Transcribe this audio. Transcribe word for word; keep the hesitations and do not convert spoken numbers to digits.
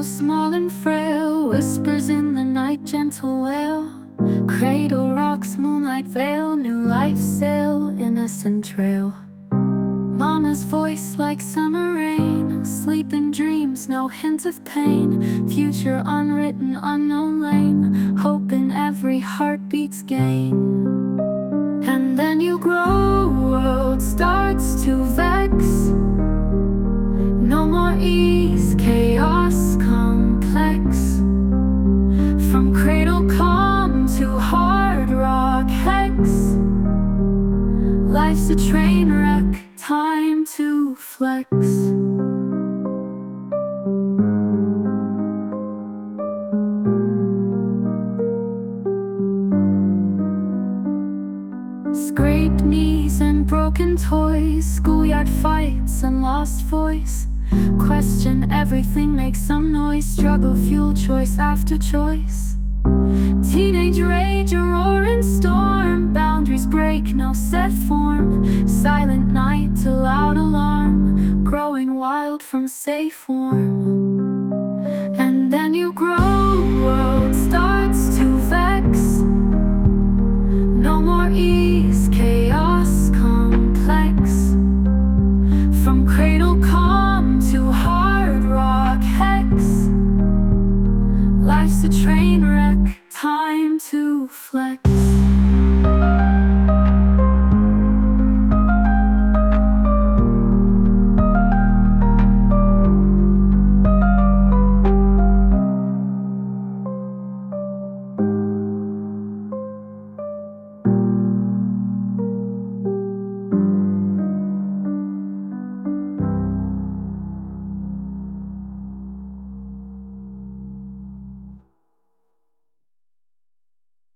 so small and frail, whispers in the night, gentle wail. Cradle rocks, moonlight veil, new life sail, innocent trail. Mama's voice like summer rain, sleeping dreams, no hint of pain. Future unwritten, unknown lane, hope in every heartbeat's gain. And then you grow, world starts to vex. No more ease, chaos complex. From cradle calm to hard rock hex. Life's a train wreck, time to flex. Scraped knees and broken toys, schoolyard fights and lost voice. Question everything, make some noise, struggle fuel choice after choice. Teenage rage, a roaring storm, boundaries break, no set form. Silent night to loud alarm, growing wild from safe warm. And then you grow, world starts to vex. No more ease, chaos complex. From cradle calm to hard rock hex. Life's a train wreck, time to flex.